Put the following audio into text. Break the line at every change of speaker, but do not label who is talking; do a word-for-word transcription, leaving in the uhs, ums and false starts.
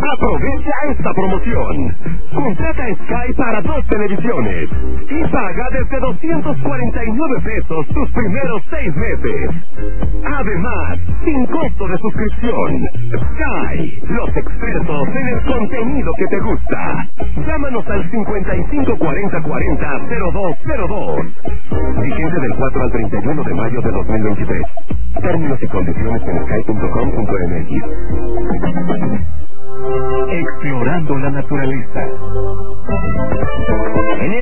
Aprovecha esta promoción. Contrata Sky para dos televisiones y paga desde doscientos cuarenta y nueve pesos tus primeros seis meses. Además, sin costo de suscripción. Sky, los expertos en el contenido que te gusta. Llámanos al cincuenta y cinco cuarenta cuarenta cero dos cero dos. Vigente del cuatro al treinta y uno de mayo de dos mil veintitrés. Términos y condiciones en sky punto com punto m x. Explorando la naturaleza. En